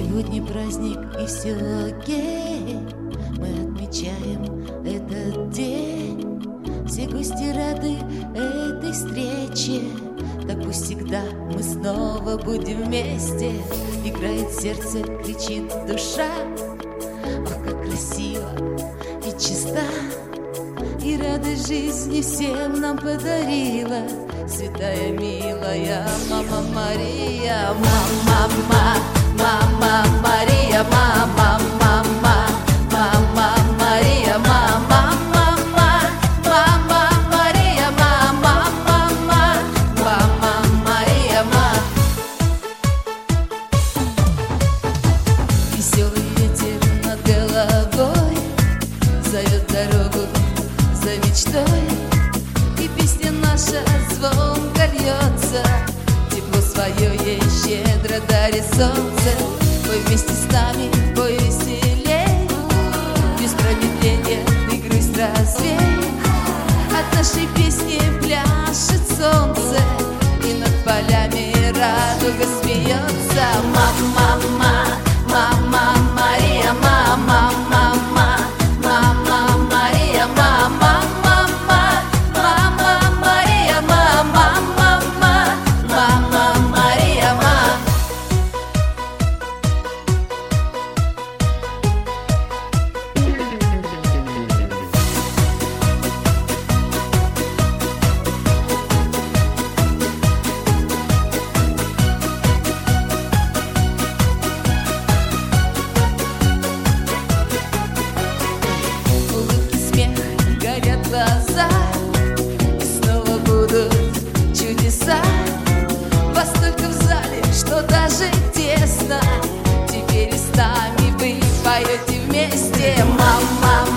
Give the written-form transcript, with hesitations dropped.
Сегодня праздник и все окей, мы отмечаем этот день. Все гости рады этой встрече, так пусть всегда мы снова будем вместе. Играет сердце, кричит душа, ох, как красиво и чиста. И радость жизни всем нам подарила святая милая Мама Мария. Мама Мария, мама Мария, мама Мария, мама Мария. Веселый ветер над головой зовет дорогу за мечтой, и песня наша звонко льется, тепло свое ей щедро дарит солнце. Пой вместе с нами, пой веселей, без промедления ты грусть развей. От нашей песни пляшет солнце, и над полями радуга смеется. Мама Мария, мама Мария, мама Мария, мама Мария. Горят глаза, и снова будут чудеса. Вас столько в зале, что даже тесно. Теперь и с нами вы поете вместе. Мама